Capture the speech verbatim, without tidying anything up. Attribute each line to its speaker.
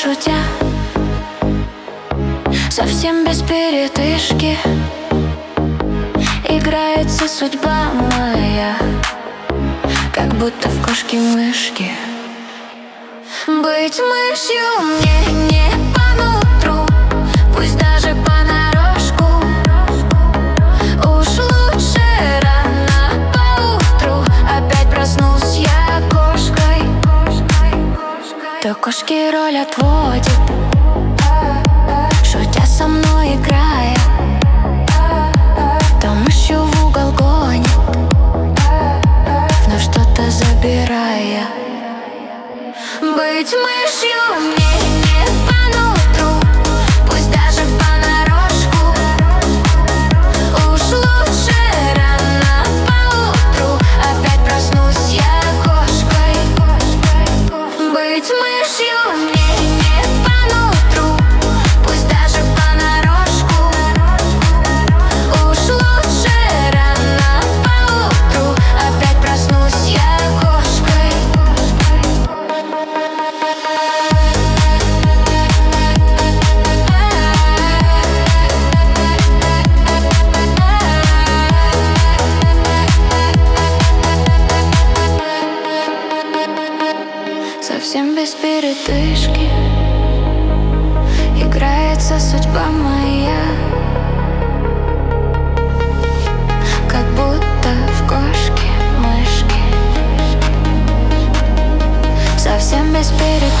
Speaker 1: шутя, совсем без передышки, играется судьба моя, как будто в кошки-мышки. Быть мышью мне не по нутру, пусть даже понарошку. Уж лучше рано поутру, опять проснулась я кошкой. То кошки роль отводит, шутя со мной играя, то мышью в угол гонит, вновь что-то забирая. Быть мышью мне не по нутру, пусть даже понарошку. Уж лучше рано поутру, опять проснусь я кошкой. Быть мышью мне не по нутру, пусть даже понарошку. Уж лучше рано поутру, опять проснусь я кошкой. Совсем без передышки играется судьба моя, как будто в кошки-мышки. Совсем без передышки